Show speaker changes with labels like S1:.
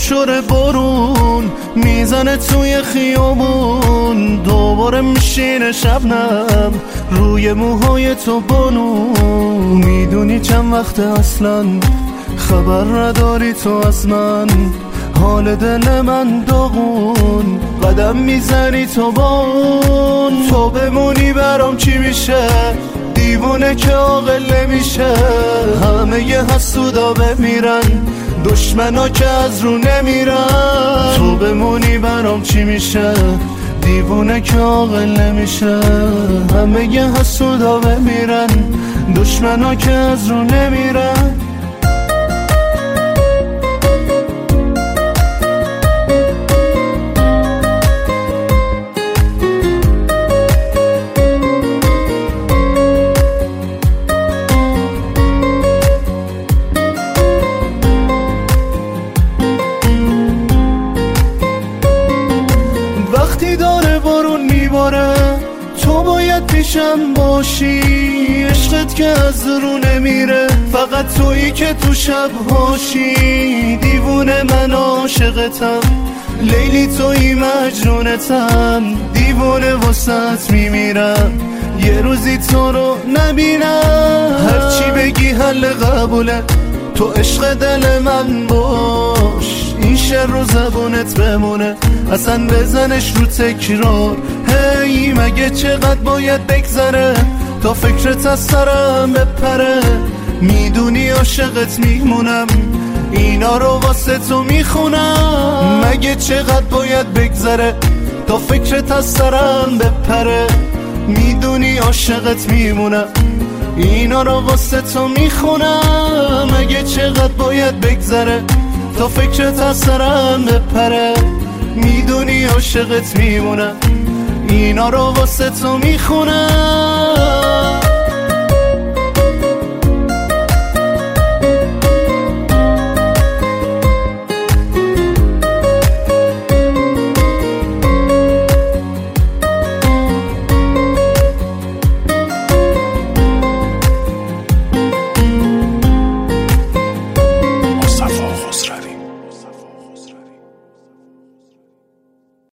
S1: شرشر بارون میزنه توی خیابون، دوباره میشینه شبنم روی موهای تو بانو. میدونی چند وقت اصلا خبر نداری تو از من، حال دل من داغون، قدم میزنی تو بان. تو بمونی برام چی میشه؟ دیوونه که عاقل نمیشه. همه ی حسودا بمیرن، دشمنا که از رو نمیرن. تو بمونی برام چی میشه؟ دیوونه که عاقل نمیشه. همه ی حسودا بمیرن، دشمنا که از رو نمیرن. وقتی داره بارون میباره تو باید پیشم باشی، عشقت که از رو نمیره، فقط تویی که تو شب هاشی. دیوونه من عاشقتم، لیلی تویی مجنونتم، دیوونه واسط میمیرم یه روزی تو رو نبینم. هرچی بگی حل قبوله، تو عشق دل من باش، این شعر رو زبونت بمونه، اصلا بزنش رو تکرار. هی مگه چقدر باید بگذره تا فکرت از سرم بپره؟ میدونی عاشقت میمونم، اینا رو واسه تو میخونم. مگه چقدر باید بگذره تا فکرت از سرم بپره؟ میدونی عاشقت میمونم، اینا رو واسه تو میخونم. مگه چقدر باید بگذره تا فکرت از سرم بپره؟ میدونی عاشقت میمونم، اینا رو واسه تو میخونم.